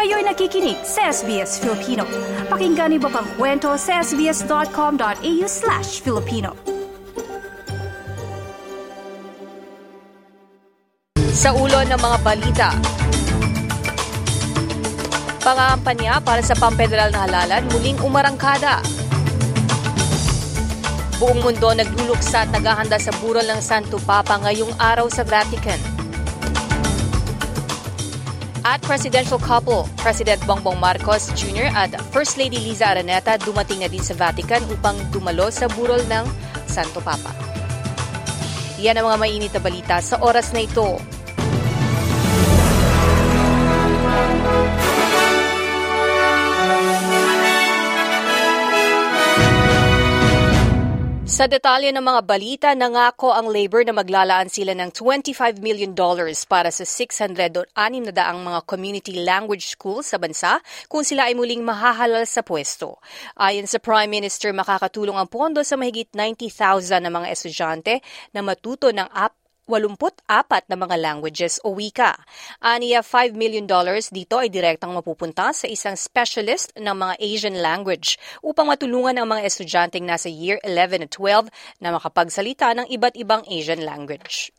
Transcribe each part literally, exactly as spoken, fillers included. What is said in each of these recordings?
Kayo'y nakikinig sa S B S Filipino. Pakinggan niyo pa ang kwento sa sbs.com.au slash Filipino. Sa ulo ng mga balita, pangangampanya para sa pamfederal na halalan muling umarangkada. Buong mundo nagluluksa at naghahanda sa burol ng Santo Papa ngayong araw sa Vatican. At presidential couple, President Bongbong Marcos Junior at First Lady Liza Araneta dumating na din sa Vatican upang dumalo sa burol ng Santo Papa. Yan ang mga mainit na balita sa oras na ito. Sa detalye ng mga balita, nangako ang Labor na maglalaan sila ng twenty-five million dollars para sa six hundred o six hundred mga community language schools sa bansa kung sila ay muling mahahalal sa pwesto. Ayon sa Prime Minister, makakatulong ang pondo sa mahigit ninety thousand na mga estudyante na matuto ng app eighty-four na mga languages o wika. Aniya, five million dollars dito ay direktang mapupunta sa isang specialist ng mga Asian language upang matulungan ang mga estudyanteng nasa year eleven at twelve na makapagsalita ng iba't ibang Asian language.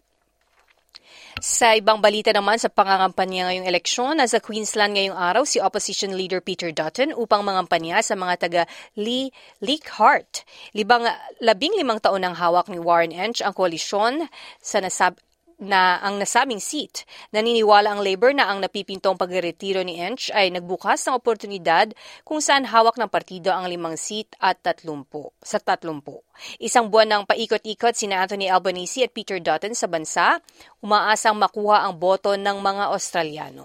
Sa ibang balita naman sa pangangampanya ngayong eleksyon, nasa Queensland ngayong araw si Opposition Leader Peter Dutton upang mangampanya sa mga taga Lee Leichhardt. Libang, labing limang taon ang hawak ni Warren Entsch ang koalisyon sa nasab na ang nasabing seat. Naniniwala ang Labor na ang napipintong pagretiro ni Entsch ay nagbukas ng oportunidad kung saan hawak ng partido ang limang seat at tatlumpu, sa tatlumpu. Isang buwan ng paikot-ikot sina Anthony Albanese at Peter Dutton sa bansa, umaasang makuha ang boto ng mga Australiano.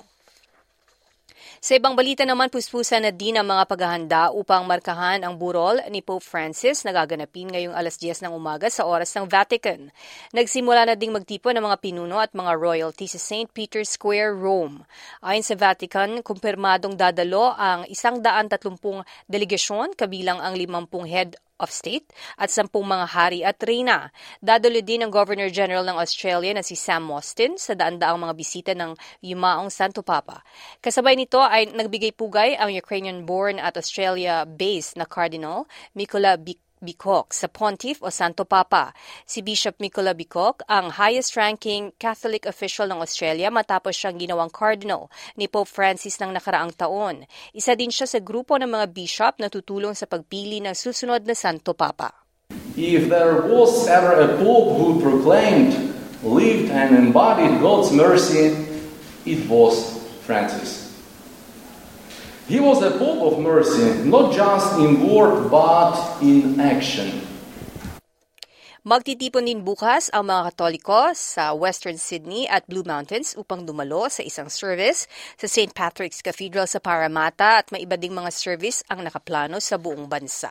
Sa ibang balita naman, puspusan na din ang mga paghahanda upang markahan ang burol ni Pope Francis na gaganapin ngayong alas diyes ng umaga sa oras ng Vatican. Nagsimula na ding magtipon ng mga pinuno at mga royalty sa Saint Peter's Square, Rome. Ayon sa Vatican, kumpirmadong dadalo ang one hundred thirty delegasyon kabilang ang fifty head of state at sampung mga hari at reyna. Dadalo din ang Governor General ng Australia na si Sam Mostyn sa daan-daang mga bisita ng yumaong Santo Papa. Kasabay nito ay nagbigay pugay ang Ukrainian-born at Australia-based na Cardinal Mykola Bikok sa Pontiff o Santo Papa. Si Bishop Mykola Bikok ang highest-ranking Catholic official ng Australia matapos siyang ginawang Cardinal ni Pope Francis ng nakaraang taon. Isa din siya sa grupo ng mga bishop na tutulong sa pagpili ng susunod na Santo Papa. If there was ever a Pope who proclaimed, lived and embodied God's mercy, it was Francis. He was a Pope of mercy, not just in word but in action. Magtitipon din bukas ang mga Katoliko sa Western Sydney at Blue Mountains upang dumalo sa isang service sa Saint Patrick's Cathedral sa Parramatta at may iba ding mga service ang nakaplano sa buong bansa.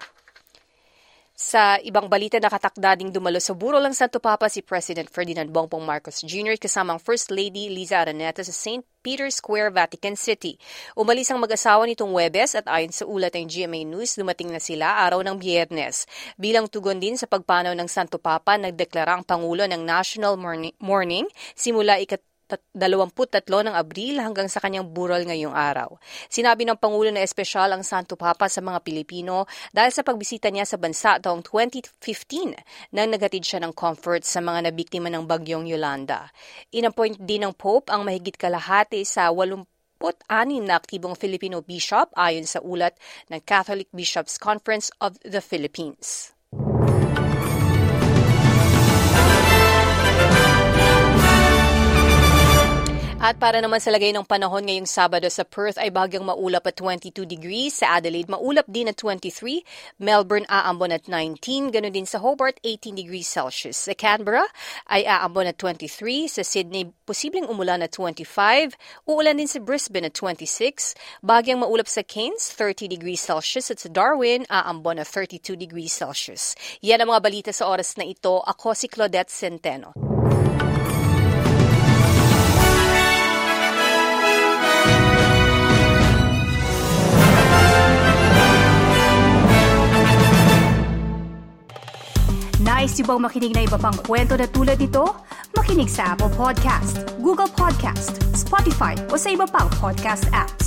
Sa ibang balita, nakatakda ding dumalo sa burol ng Santo Papa si President Ferdinand Bongbong Marcos Junior kasamang First Lady Liza Araneta sa Saint Peter's Square, Vatican City. Umalis ang mag-asawa nitong Huwebes at ayon sa ulat ng G M A News, dumating na sila araw ng Biyernes. Bilang tugon din sa pagpanaw ng Santo Papa, nagdeklara ang Pangulo ng National Mourning simula ikat twenty-three ng Abril hanggang sa kanyang burol ngayong araw. Sinabi ng Pangulo na espesyal ang Santo Papa sa mga Pilipino dahil sa pagbisita niya sa bansa taong twenty fifteen nang naghatid siya ng comfort sa mga nabiktima ng bagyong Yolanda. Inappoint din ng Pope ang mahigit kalahati sa eighty-six na aktibong Filipino bishop ayon sa ulat ng Catholic Bishops' Conference of the Philippines. At para naman sa lagay ng panahon ngayong Sabado sa Perth ay bahagyang maulap at twenty-two degrees. Sa Adelaide, maulap din at twenty-three. Melbourne, aambon at nineteen. Ganon din sa Hobart, eighteen degrees Celsius. Sa Canberra ay aambon at twenty-three. Sa Sydney, posibleng umulan at twenty-five. Uulan din sa Brisbane at twenty-six. Bahagyang maulap sa Cairns, thirty degrees Celsius. At sa Darwin, aambon at thirty-two degrees Celsius. Yan ang mga balita sa oras na ito. Ako si Claudette Centeno. Nice yung bang makinig na iba pang kwento na tulad ito? Makinig sa Apple Podcast, Google Podcast, Spotify o sa iba pang podcast apps.